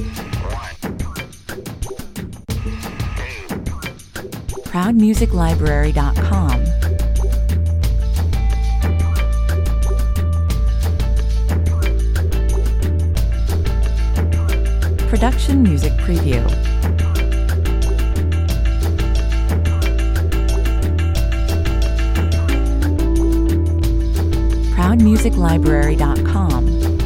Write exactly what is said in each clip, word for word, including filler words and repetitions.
proud music library dot com. Production Music Preview. proud music library dot com.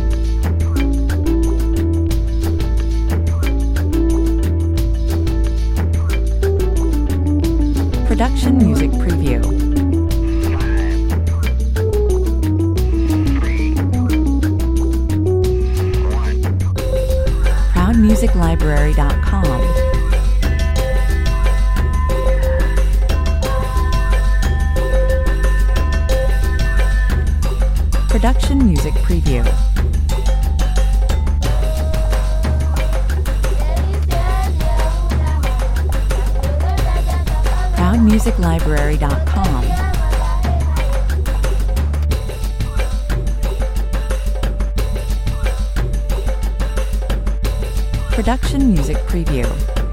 Production Music Preview. proud music library dot com. Production Music Preview. proud music library dot com. Production Music Preview.